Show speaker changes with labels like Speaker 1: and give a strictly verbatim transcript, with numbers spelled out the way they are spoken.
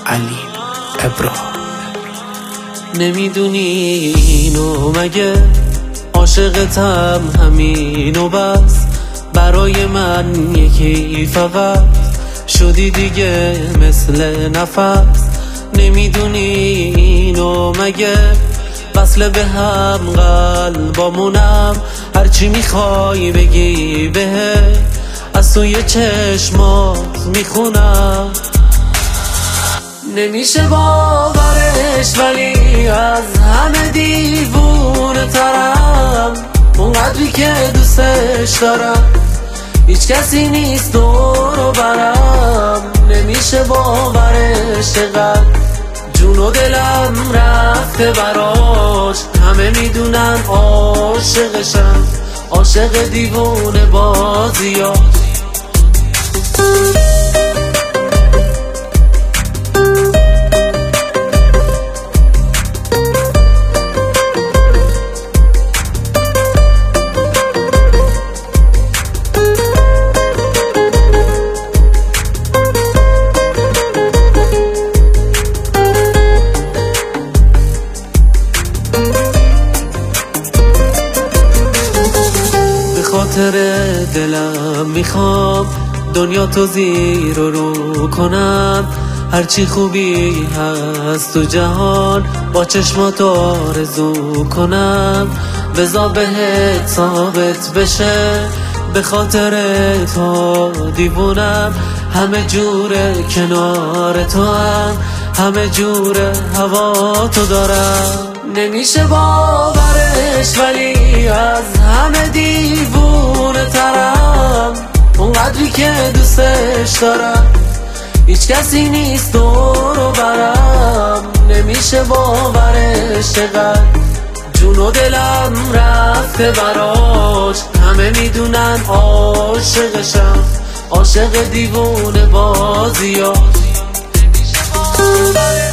Speaker 1: علی ابراهیم.
Speaker 2: نمیدونی اینو مگه عاشقتم همینو بس، برای من یکی فقط شدی دیگه مثل نفس. نمیدونی اینو مگه وصل به هم قلبامونم، هرچی میخوای بگی بهت از توی چشمات میخونم. نمیشه باورش ولی از همه دیوونه ترم، اونقدری که دوستش دارم هیچ کسی نیست دورو برم. نمیشه باورش چقدر جون و دلم رفته براش، همه میدونن عاشقشم، عاشق دیوونه بازیاش. خاطر دلم میخوام دنیا تو زیر و رو کنم، هرچی خوبی هست تو جهان با چشمات آرزو کنم. بذار بهت ثابت بشه به خاطر تو دیوونم، همه جوره کنار تو هم، همه جوره هوا تو دارم. نمیشه باورش ولی از همه دیوونه ترم، اونقدری که دوستش دارم هیچ کسی نیست دورو برم. نمیشه باورش چقدر جون و دلم رفته براش، همه میدونن عاشقشم، عاشق دیوونه بازیاش. نمیشه باورش